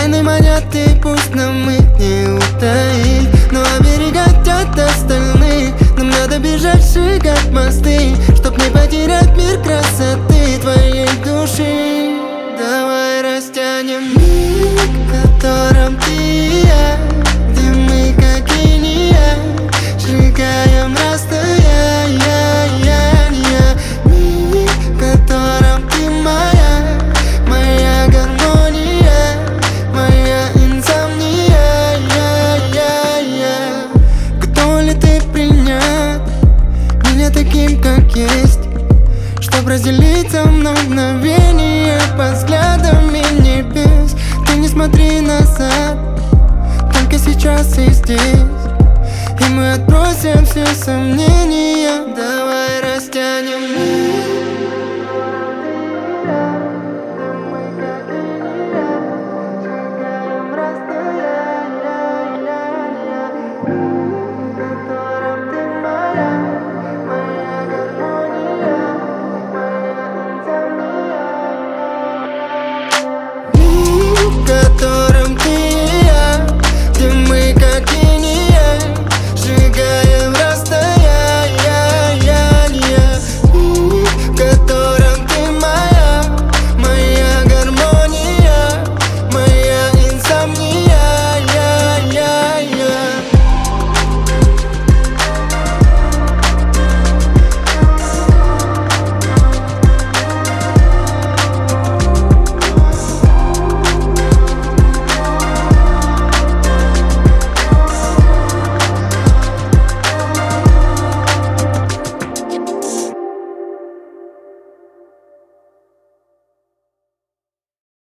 Стены манят, и пусть нам их не утаить, но оберегать от остальных нам надо бежать, сжигать мосты, чтоб не потерять мир красоты твоей души. Давай растянем миг, в котором ты и я, где мы как линия, сжигаем расстояние. Миг, в котором ты моя, моя гармония, моя инсомния. Готова ли ты принять меня таким, как есть, чтоб разделить со мной мгновение под взглядами небес? Ты не смотри назад, только сейчас и здесь, и мы отбросим все сомнения. Давай растянем